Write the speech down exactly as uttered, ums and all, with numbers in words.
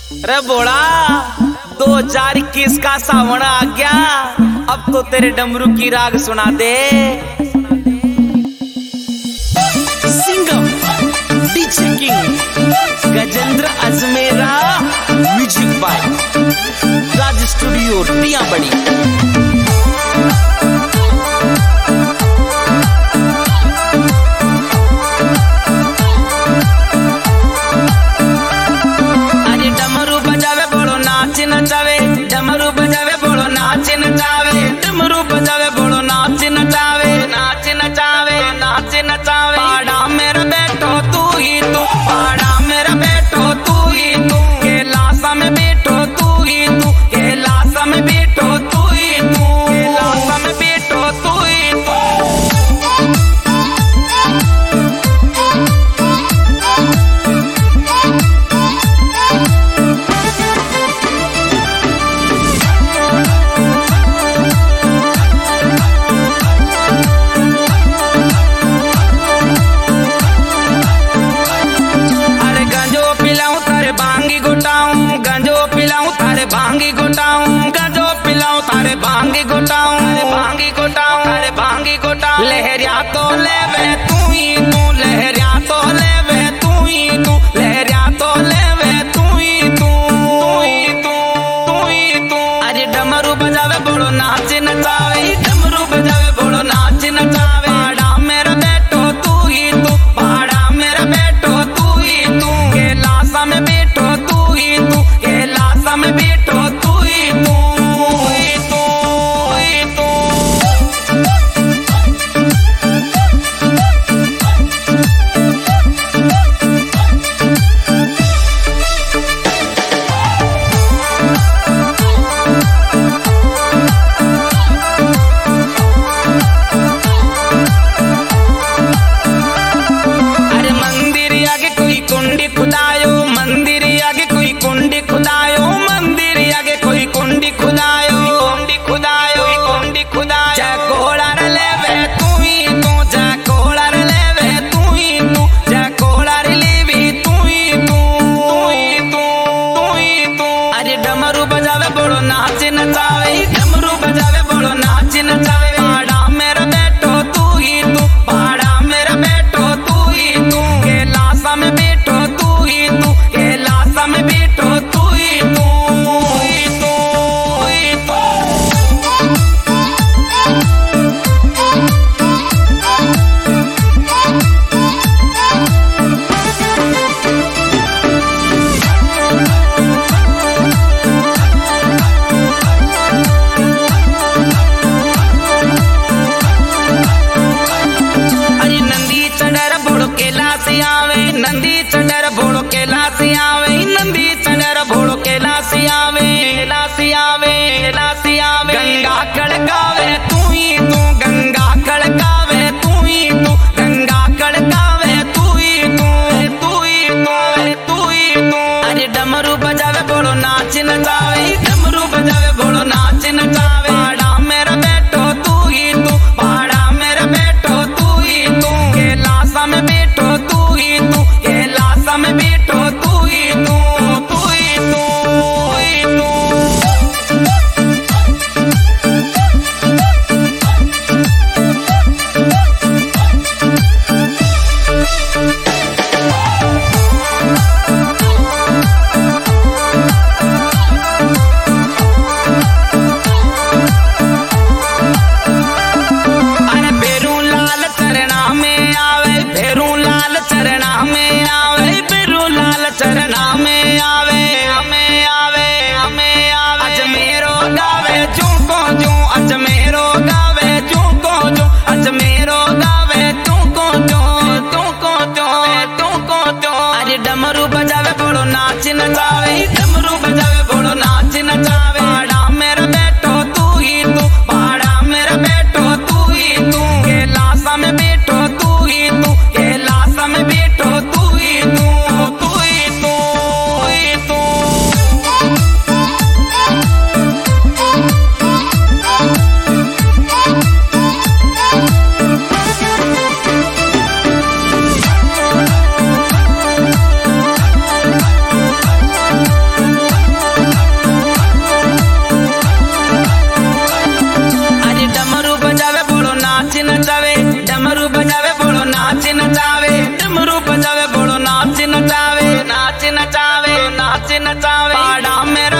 रे बोला दो हजार इक्कीस का सावन आ गया, अब तो तेरे डमरू की राग सुना दे। Singham DJ king Gajendra Ajmera, music by Raj studio टिया बड़ी। नचावे डमरू बजावे बोलो नाच नचावे, डमरू बजावे बोलो नाच नचावे, नाच नचावे नाच नचावे। पाड़ा मेरा बैठो तू ही तू, पाड़ा मेरा बैठो तू ही तू, कैलासा में बैठो तू ही तू, कैलासा में बैठो तू ही तू, कैलासा में बैठो तू ही तू। भांगी गोटाऊं गजो पिलाऊं थारे भांगी गोटाऊं, भांगी गोटाऊं थारे भांगी गोटाऊं। लहरिया तो लेवे तू ही तू, लहरिया तो लेवे तू ही तू, लहरिया तो लेवे तू ही तू, तू ही तू, तू ही तू। अरे डमरू बजावे बोलो नाच नचावे, डमरू बजावे बोलो नाच नचावे। पाड़ा मेरा बैठो तू ही तू, पाड़ा मेरा बैठो तू ही तू, कैलासा में बैठो तू ही तू, कैलासा में बैठो तू ही तू, तू ही तू, तू ही तू। अरे मंदिर आगे कोई कुंडी खुदायो, मंदिर आगे कोई कुंडी खुदायो, मंदिर आगे कोई कुंडी खुदायो, कुंडी खुदायो, कुंडी खुदायो। जा कोड़ा रे लेवे तू ही तू, जा कोड़ा रे लेवे तू ही तू, जा कोड़ा रे लेवे तू ही तू, तू ही तू, तू ही तू। अरे डमरू बजावे बोलो नाच नचावे, डमरू बजावे बोलो नाच नचावे। पाड़ा मेरा बैठो तू ही तू, पाड़ा मेरा बैठो तू ही तू, कैलासा में बैठो तू ही तू, कैलासा में बैठो तू ही तू, तू ही तू, तू ही तू। अरे नंदी चढ़र भोड़ो कैलाश आवे, नंदी चढ़र भोड़ो कैलाश आवे, नंदी चढ़र भोड़ो कैलाश आवे, कैलाश आवे, कैलाश आवे। गंगा खड़कावे तू ही तू, गंगा खड़कावे तू ही तू, गंगा खड़कावे तू ही तू, तू ही तू, तू ही तू। अरे डमरू बजावे बोलो नाच नचावे, डमरू बजावे बोलो नाच नचावे। पाड़ा मेरा बैठो तू ही तू, पाड़ा मेरा बैठो तू ही तू, कैलासा में बैठो तू ही तू, कैलासा में बैठो तू ही तू, तू ही तू, तू ही तू। नचावे नाच नचावे पाड़ा मेरा